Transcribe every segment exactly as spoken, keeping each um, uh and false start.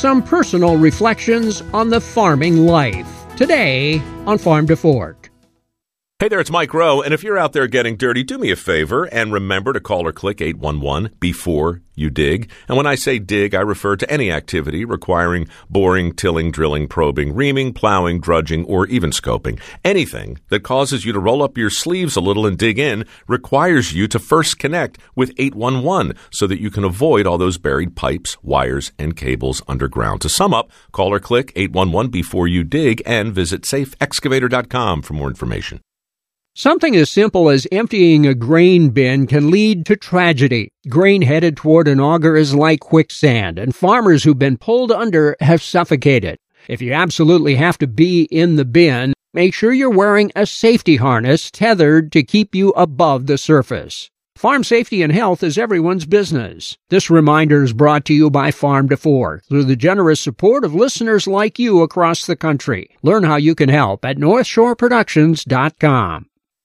some personal reflections on the farming life. Today on Farm to Fork. Hey there, it's Mike Rowe, and if you're out there getting dirty, do me a favor and remember to call or click eight one one before you dig. And when I say dig, I refer to any activity requiring boring, tilling, drilling, probing, reaming, plowing, drudging, or even scoping. Anything that causes you to roll up your sleeves a little and dig in requires you to first connect with eight one one so that you can avoid all those buried pipes, wires, and cables underground. To sum up, call or click eight one one before you dig and visit safe excavator dot com for more information. Something as simple as emptying a grain bin can lead to tragedy. Grain headed toward an auger is like quicksand, and farmers who've been pulled under have suffocated. If you absolutely have to be in the bin, make sure you're wearing a safety harness tethered to keep you above the surface. Farm safety and health is everyone's business. This reminder is brought to you by Farm to Fork through the generous support of listeners like you across the country. Learn how you can help at north shore productions dot com.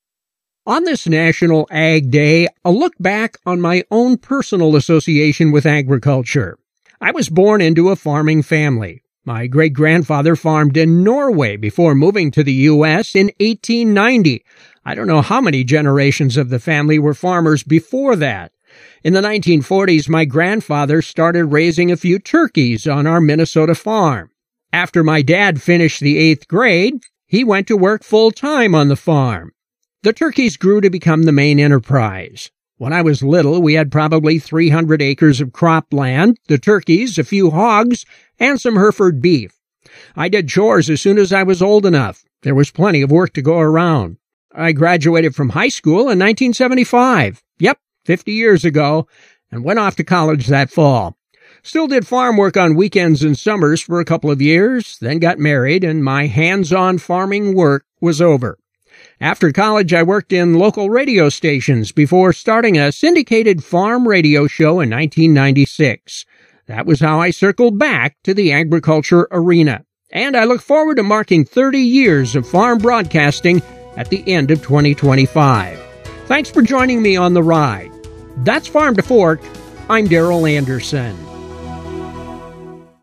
On this National Ag Day, a look back on my own personal association with agriculture. I was born into a farming family. My great-grandfather farmed in Norway before moving to the U S in eighteen ninety. I don't know how many generations of the family were farmers before that. In the nineteen forties, my grandfather started raising a few turkeys on our Minnesota farm. After my dad finished the eighth grade, he went to work full-time on the farm. The turkeys grew to become the main enterprise. When I was little, we had probably three hundred acres of cropland, the turkeys, a few hogs, and some Hereford beef. I did chores as soon as I was old enough. There was plenty of work to go around. I graduated from high school in nineteen seventy-five. Yep, fifty years ago, and went off to college that fall. Still did farm work on weekends and summers for a couple of years, then got married, and my hands-on farming work was over. After college, I worked in local radio stations before starting a syndicated farm radio show in nineteen ninety-six. That was how I circled back to the agriculture arena. And I look forward to marking thirty years of farm broadcasting at the end of twenty twenty-five. Thanks for joining me on the ride. That's Farm to Fork. I'm Darrell Anderson.